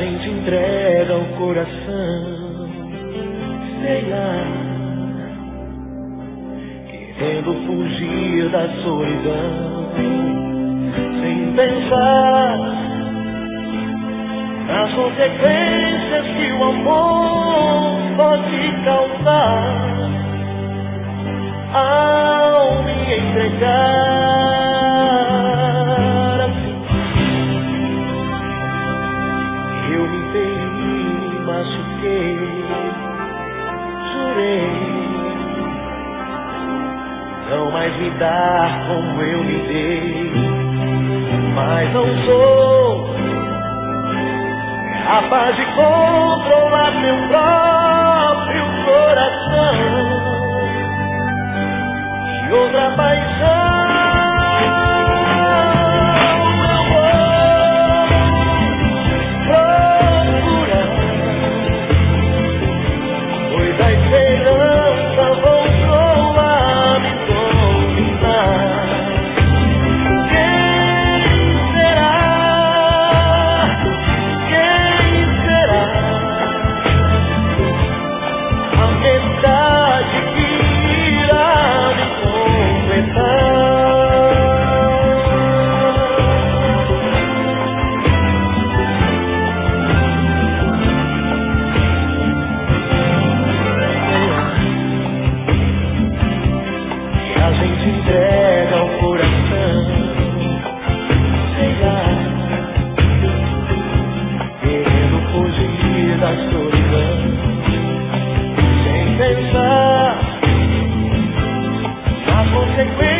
gente entrega o coração, sei lá, querendo fugir da solidão, sem pensar nas consequências que o amor pode causar ao me entregar assim. Eu me feri, me machuquei, jurei não mais me dar como eu me dei, mas não sou capaz de controlar meu próprio coração e outra paixão. Eu vou procurar, pois a esperança voltou a me dominar. Verdade que irá me e a gente entrega o coração, sei lá, querendo fugir da solidão, pensar nas consequências